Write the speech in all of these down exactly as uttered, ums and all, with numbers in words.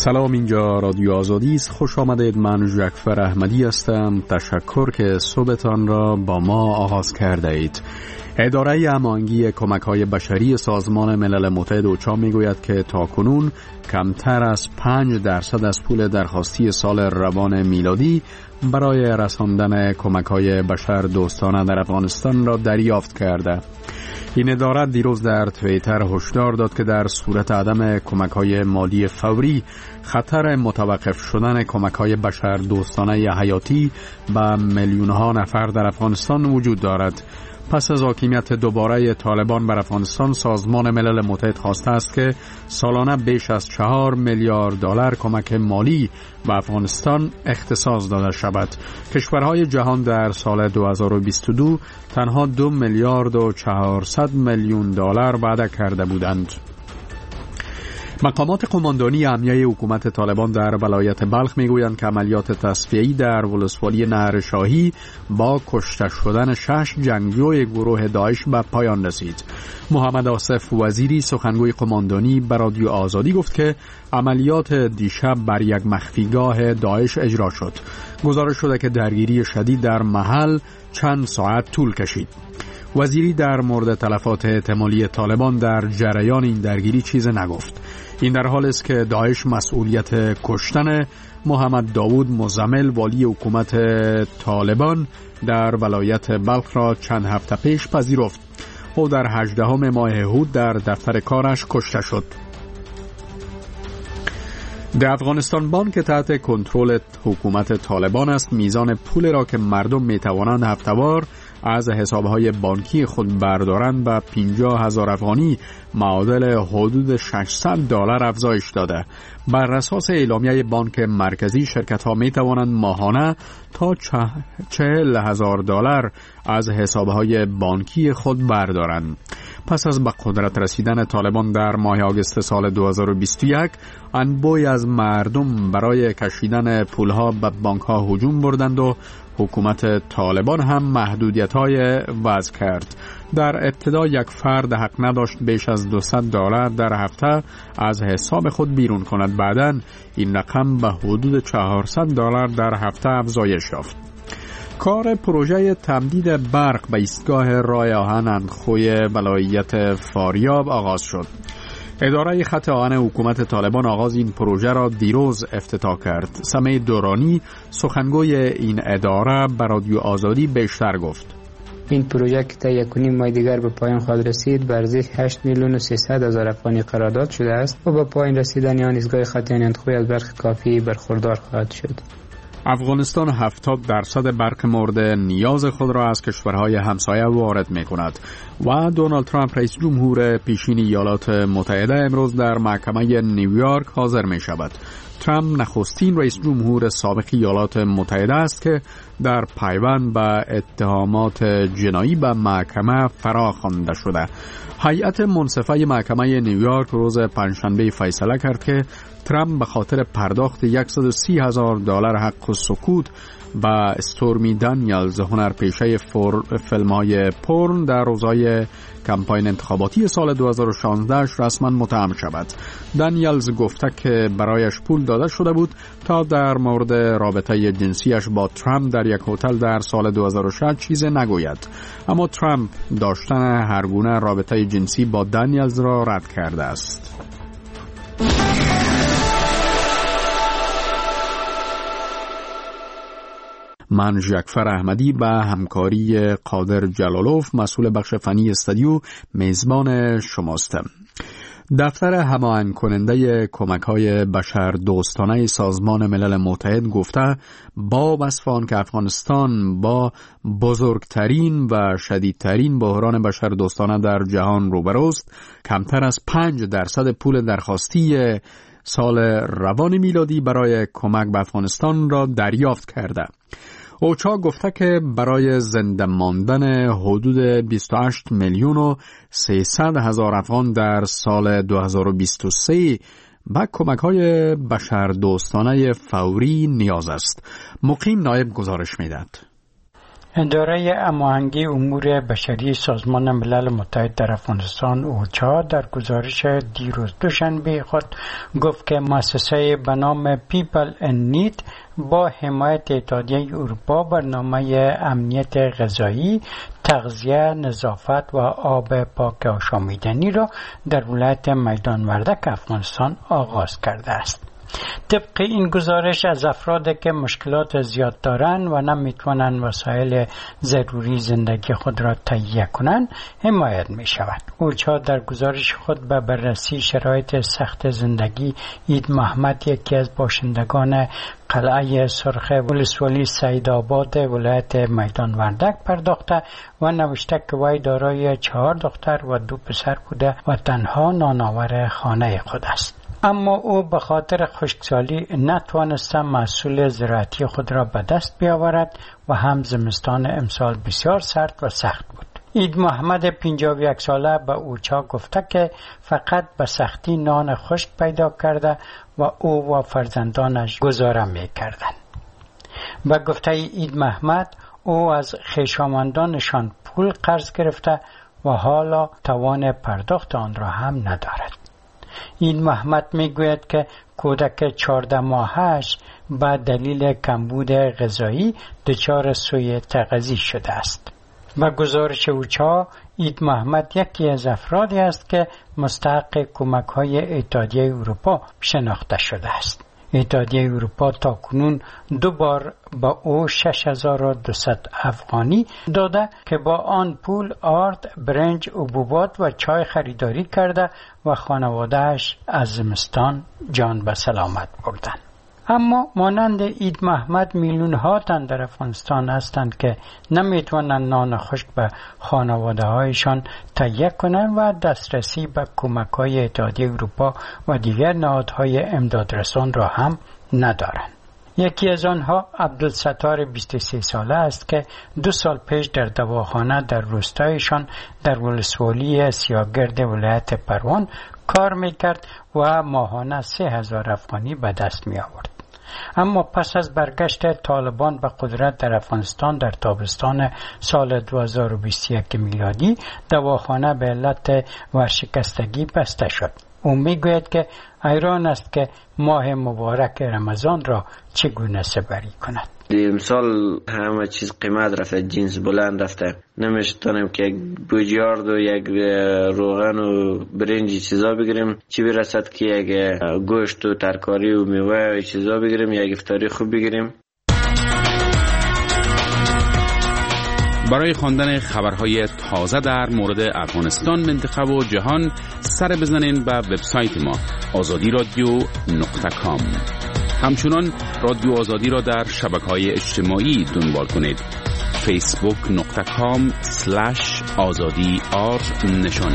سلام، اینجا رادیو آزادی است. خوش آمدید. من جعفر احمدی هستم. تشکر که صبحتان را با ما آغاز کرده اید. اداره هماهنگی کمک‌های بشری سازمان ملل متحد اوچا میگوید که تاکنون کمتر از پنج درصد از پول درخواستی سال روان میلادی برای رساندن کمک‌های بشر دوستانه در افغانستان را دریافت کرده. این اداره دیروز در توییتر هشدار داد که در صورت عدم کمک‌های مالی فوری خطر متوقف شدن کمک‌های بشر دوستانه حیاتی به میلیون‌ها نفر در افغانستان وجود دارد. پس از حاکمیت دوباره طالبان بر افغانستان، سازمان ملل متحد خواسته است که سالانه بیش از چهار میلیارد دلار کمک مالی به افغانستان اختصاص داده شود. کشورهای جهان در سال دو هزار و بیست و دو تنها دو میلیارد و چهارصد میلیون دلار وعده کرده بودند. مقامات قماندانی امنیه حکومت طالبان در ولایت بلخ میگویند که عملیات تصفیه‌ای در ولسوالی نهر شاهی با کشته شدن شش جنگجوی گروه داعش به پایان رسید. محمد آصف وزیری سخنگوی قماندانی به رادیو آزادی گفت که عملیات دیشب بر یک مخفیگاه داعش اجرا شد. گزارش شده که درگیری شدید در محل چند ساعت طول کشید. وزیری در مورد تلفات احتمالی طالبان در جریان این درگیری چیز نگفت. این در حال است که داعش مسئولیت کشتن محمد داوود مزمل والی حکومت طالبان در ولایت بلخ را چند هفته پیش پذیرفت. او در هجدهم ماه هود در دفتر کارش کشته شد. در افغانستان بانک که تحت کنترل حکومت طالبان است، میزان پول را که مردم می توانند هفته‌وار از حسابهای بانکی خود بردارند به پنجاه هزار افغانی معادل حدود ششصد دلار افزایش داده. بر اساس اعلامیه بانک مرکزی، شرکت‌ها می توانند ماهانه تا چهل هزار دلار از حسابهای بانکی خود بردارند. پس از به قدرت رسیدن طالبان در ماه آگوست سال دو هزار و بیست و یک، انبوهی از مردم برای کشیدن پولها به بانک‌ها هجوم بردند و حکومت طالبان هم محدودیت‌های وضع کرد. در ابتدا یک فرد حق نداشت بیش از دویست دلار در هفته از حساب خود بیرون کند. بعداً این رقم به حدود چهارصد دلار در هفته افزایش یافت. کار پروژه تمدید برق به ایستگاه راه آهن اندخوی ولایت فاریاب آغاز شد. اداره خط آهن حکومت طالبان آغاز این پروژه را دیروز افتتاح کرد. سمیع دورانی سخنگوی این اداره به رادیو آزادی بیشتر گفت. این پروژه که تا یک و نیم ماه دیگر به پایان خواهد رسید، بر ارزش هشت میلیون و سیصد هزار افغانی قرارداد شده است و با پایان رسیدن آن ایستگاه خط آهن اندخوی از برق کافی برخوردار خواهد شد. افغانستان هفتاد درصد برق مورد نیاز خود را از کشورهای همسایه وارد می کند و دونالد ترامپ رئیس جمهور پیشین ایالات متحده امروز در محکمه نیویورک حاضر می شود. ترامپ نخستین رئیس جمهور سابق ایالات متحده است که در پیوند به اتهامات جنایی به محکمه فرا خوانده شده. هیئت منصفه محکمه نیویورک روز پنجشنبه فیصله کرد که ترامپ به خاطر پرداخت صد و سی هزار دلار حق السکوت به استورمی دانیلز، هنرپیشه فیلم‌های پورن، در روزهای کمپاین انتخاباتی سال دو هزار و شانزده رسما متهم شود. دانیلز گفته که برایش پول داده شده بود تا در مورد رابطه جنسیش با ترامپ در یک هتل در سال دو هزار و شش چیز نگوید. اما ترامپ داشتن هر گونه رابطه جنسی با دانیلز را رد کرده است. من جعفر احمدی به همکاری قادر جلالوف مسئول بخش فنی استودیو میزبان شماستم. دفتر هماهنگ کننده کمک‌های بشر دوستانه سازمان ملل متحد گفته با وصف آن که افغانستان با بزرگترین و شدیدترین بحران بشر دوستانه در جهان روبروست، کمتر از پنج درصد پول درخواستی سال روان میلادی برای کمک به افغانستان را دریافت کرده. اوچا گفته که برای زنده ماندن حدود بیست و هشت میلیون و سیصد هزار افغان در سال دو هزار و بیست و سه به کمک‌های بشر دوستانه فوری نیاز است. مقیم نایب گزارش می‌دهد. اداره هماهنگی امور بشری سازمان ملل متحد در افغانستان اوچا در گزارش دیروز دوشنبه خود گفت که مؤسسه به نام پیپل ان نید با حمایت اتحادیه اروپا برنامه امنیت غذایی، تغذیه، نظافت و آب پاک آشامیدنی را در ولایت میدان وردک افغانستان آغاز کرده است. طبق این گزارش از افرادی که مشکلات زیاد دارند و نمیتوانند وسایل ضروری زندگی خود را تهیه کنند حمایت می شود. اوچا در گزارش خود به بررسی شرایط سخت زندگی اید محمد، یکی از باشندگان قلعه سرخ ولسوالی سیدآباد ولایت میدان وردک پرداخته و نوشته که وی دارای چهار دختر و دو پسر بوده و تنها نانآور خانه خود است. اما او به خاطر خشکسالی نتوانست محصول زراعتی خود را به دست بیاورد و هم زمستان امسال بسیار سرد و سخت بود. اید محمد پنجاه و یک ساله به اوچا گفته که فقط به سختی نان خشک پیدا کرده و او و فرزندانش گزاره می کردند. به گفته اید محمد، او از خویشاوندانشان پول قرض گرفته و حالا توان پرداخت آن را هم ندارد. این محمد میگوید که کودک چهارده ماهش به دلیل کمبود غذایی دچار سوء تغذیه شده است. و گزارش اوچا، اید محمد یکی از افرادی است که مستحق کمک‌های اتحادیه اروپا شناخته شده است. اتحادیه اروپا تاکنون دو بار با او شش هزار و دویست افغانی داده که با آن پول آرد، برنج، حبوبات و چای خریداری کرده و خانوادهش از زمستان جان به سلامت بردند. اما مانند اید محمد میلیون ها تن در افغانستان هستند که نمیتوانند نان خشک به خانواده هایشان تهیه کنند و دسترسی به کمک های اتحادیه اروپا و دیگر نهادهای امدادرسان را هم ندارند. یکی از آنها عبدالستار بیست و سه ساله است که دو سال پیش در دواخانه در روستایشان در ولسوالی سیاگرد ولایت پروان کار میکرد و ماهانه سه هزار افغانی به دست می آورد. اما پس از برگشت طالبان به قدرت در افغانستان در تابستان سال دو هزار و بیست و یک میلادی دواخانه به علت ورشکستگی بسته شد. او میگوید که حیران است که ماه مبارک رمضان را چگونه سپری کند. امسال همه چیز قیمت رفته، جنس بلند رفته، نمیشتونیم که یک بوجیارد و یک روغن و برنجی چیزا بگیریم، چی برسد که یک گوشت و ترکاری و میوه و چیزا بگیریم، یک افطاری خوب بگیریم. برای خواندن خبرهای تازه در مورد افغانستان، منطقه و جهان سر بزنین به وبسایت ما آزادی رادیو نقطه کام. همچنان رادیو آزادی را در شبکه‌های اجتماعی دنبال کنید. فیسبوک نقطه کام سلش آزادی آر نشانی.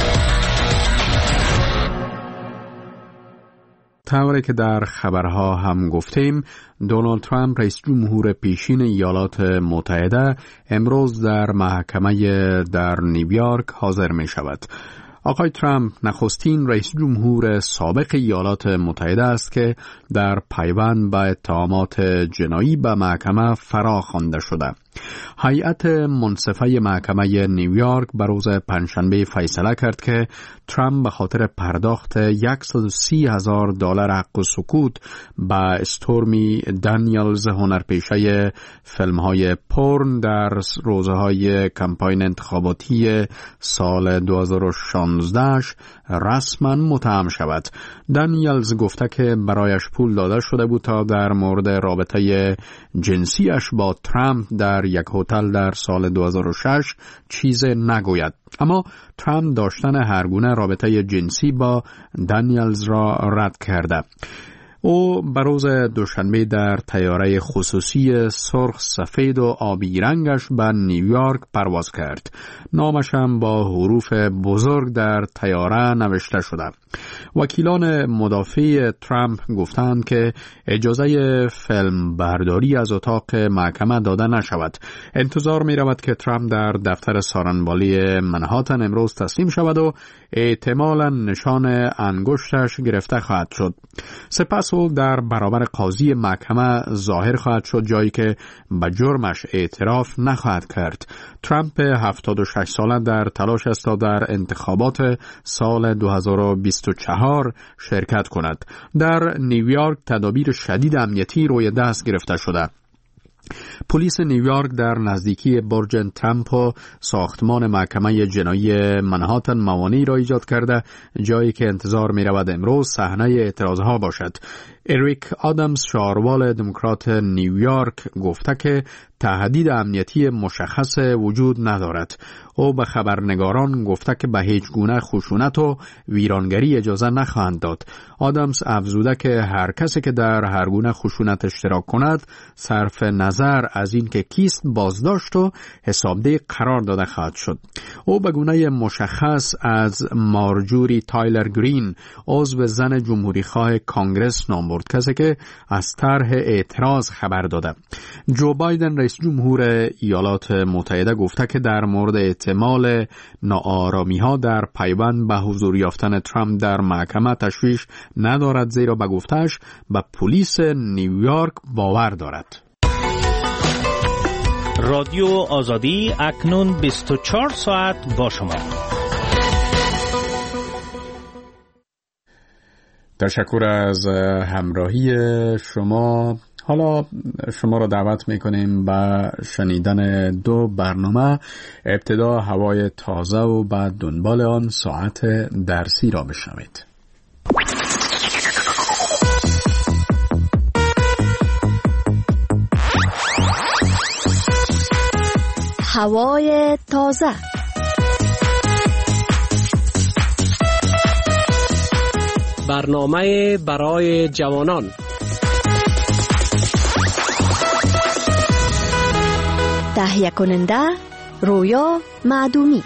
طوری که در خبرها هم گفتیم، دونالد ترامپ رئیس جمهور پیشین ایالات متحده امروز در محکمه در نیویورک حاضر می شود. آقای ترامپ نخستین رئیس جمهور سابق ایالات متحده است که در پیوند به اتهامات جنایی به محکمه فرا خوانده شده. هیئت منصفه محکمه نیویورک بر روز پنجشنبه فیصله کرد که ترامپ به خاطر پرداخت صد و سی هزار دلار حق سکوت به استورمی دانیلز هنرپیشه فیلم‌های پورن در روزهای کمپاین انتخاباتی سال دو هزار و شانزده رسما متهم شود. دانیلز گفته که برایش پول داده شده بود تا در مورد رابطه جنسیش با ترامپ در یک هتل در سال دو هزار و شش چیز نگوید. اما ترامپ داشتن هر گونه رابطه جنسی با دانیلز را رد کرده. او بروز دوشنبه در طیاره خصوصی سرخ سفید و آبی رنگش به نیویورک پرواز کرد. نامش هم با حروف بزرگ در طیاره نوشته شده. وکیلان مدافع ترامپ گفتند که اجازه فیلم برداری از اتاق محکمه داده نشود. انتظار می رود که ترامپ در دفتر سارنبالی منهاتن امروز تسلیم شود و احتمالاً نشان انگشتش گرفته خواهد شد. سپس کپیتول در برابر قاضی محکمه ظاهر خواهد شد، جایی که به جرمش اعتراف نخواهد کرد. ترامپ هفتاد و شش ساله در تلاش است تا در انتخابات سال دو هزار و بیست و چهار شرکت کند. در نیویورک تدابیر شدید امنیتی روی دست گرفته شده. پلیس نیویورک در نزدیکی برج ترامپ و ساختمان محکمه جنایی منهاتن موانعی را ایجاد کرده، جایی که انتظار می رود امروز صحنه اعتراضها باشد. اریک آدامز، شاروال دموکرات نیویورک، گفته که تهدید امنیتی مشخص وجود ندارد. او به خبرنگاران گفته که به هیچ گونه خشونت و ویرانگری اجازه نخواهند داد. آدامز افزوده که هر کسی که در هر گونه خشونت اشتراک کند صرف نظر از این که کیست بازداشت و حسابدهی قرار داده خواهد شد. او به گونه مشخص از مارجوری تایلر گرین، عضو زن جمهوری خواه کانگرس، نام برد، کسی که از طرح اعتراض خبر داده. جو بایدن رئیس جمهور ایالات متحده گفته که در مورد احتمال ناآرامی ها در پیوند به حضور یافتن ترامپ در محکمه تشویش ندارد، زیرا به گفته‌اش به پلیس نیویورک باور دارد. رادیو آزادی اکنون بیست و چهار ساعت با شما. تشکر از همراهی شما. حالا شما را دعوت میکنیم به شنیدن دو برنامه. ابتدا هوای تازه و بعد دنبال آن ساعت درسی را بشنوید. هوای تازه. برنامه برای جوانان. تهیه کننده رویا معدومی.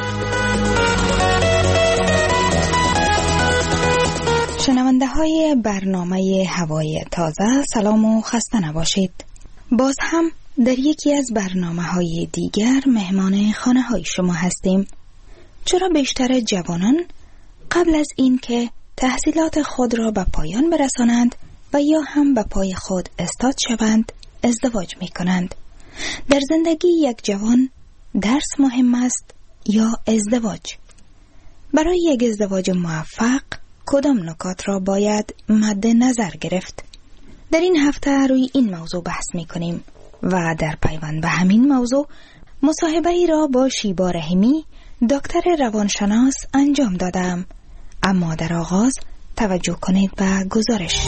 شنونده های برنامه هوای تازه، سلام و خسته نباشید. باز هم در یکی از برنامه های دیگر مهمان خانه های شما هستیم. چرا بیشتر جوانان قبل از این که تحصیلات خود را به پایان برسانند و یا هم به پای خود استاد شوند ازدواج می کنند؟ در زندگی یک جوان درس مهم است یا ازدواج؟ برای یک ازدواج موفق کدام نکات را باید مد نظر گرفت؟ در این هفته روی این موضوع بحث می کنیم و در پیوند به همین موضوع مصاحبه ای را با شیبا رحیمی، دکتر روانشناس انجام دادم. اما در آغاز توجه کنید به گزارش.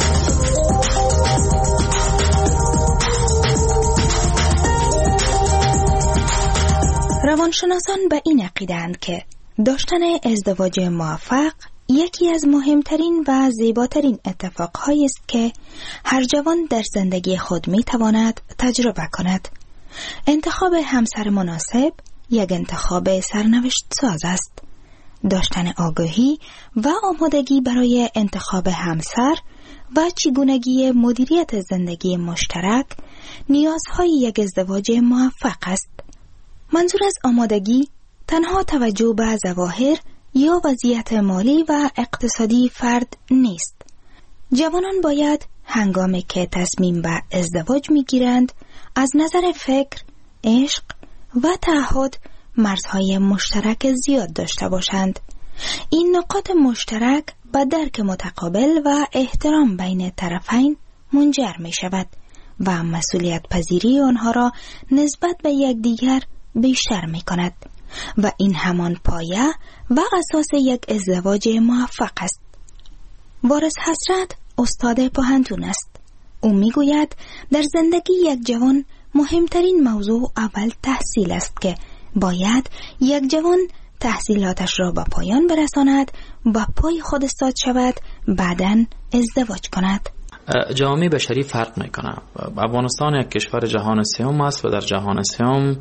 روانشناسان به این عقیده‌اند که داشتن ازدواج موفق یکی از مهمترین و زیباترین اتفاقهایی است که هر جوان در زندگی خود میتواند تجربه کند. انتخاب همسر مناسب یک انتخاب سرنوشت ساز است. داشتن آگاهی و آمادگی برای انتخاب همسر و چگونگی مدیریت زندگی مشترک نیازهای یک ازدواج موفق است. منظور از آمادگی تنها توجه به ظواهر یا وضعیت مالی و اقتصادی فرد نیست. جوانان باید هنگامی که تصمیم به ازدواج میگیرند از نظر فکر، عشق و تعهد مرزهای مشترک زیاد داشته باشند. این نقاط مشترک به درک متقابل و احترام بین طرفین منجر می شود و مسئولیت پذیری آنها را نسبت به یکدیگر بیشتر می کند و این همان پایه و اساس یک ازدواج موفق است. وارث حسرت استاد پاهنتون است. او می گوید در زندگی یک جوان مهمترین موضوع اول تحصیل است که باید یک جوان تحصیلاتش را به پایان برساند و پای خود استاد شود، بعداً ازدواج کند. جامعه بشری فرق میکنه. افغانستان یک کشور جهان سوم است و در جهان سوم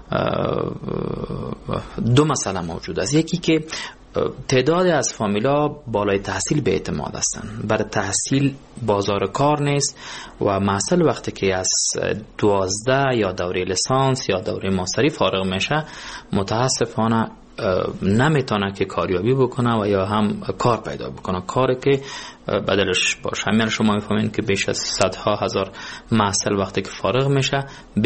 دو مسئله موجود است. یکی که تعداد از فامیلا بالای تحصیل به اعتماد هستند. برای تحصیل بازار کار نیست و محصل وقتی که از دوازده یا دوره لیسانس یا دوره ماستری فارغ میشه متاسفانه نمیتونه که کاریابی بکنه و یا هم کار پیدا بکنه، کاری که بدلش باشه. همین شما میفهمین که بیش از صدها هزار محصل وقتی که فارغ میشه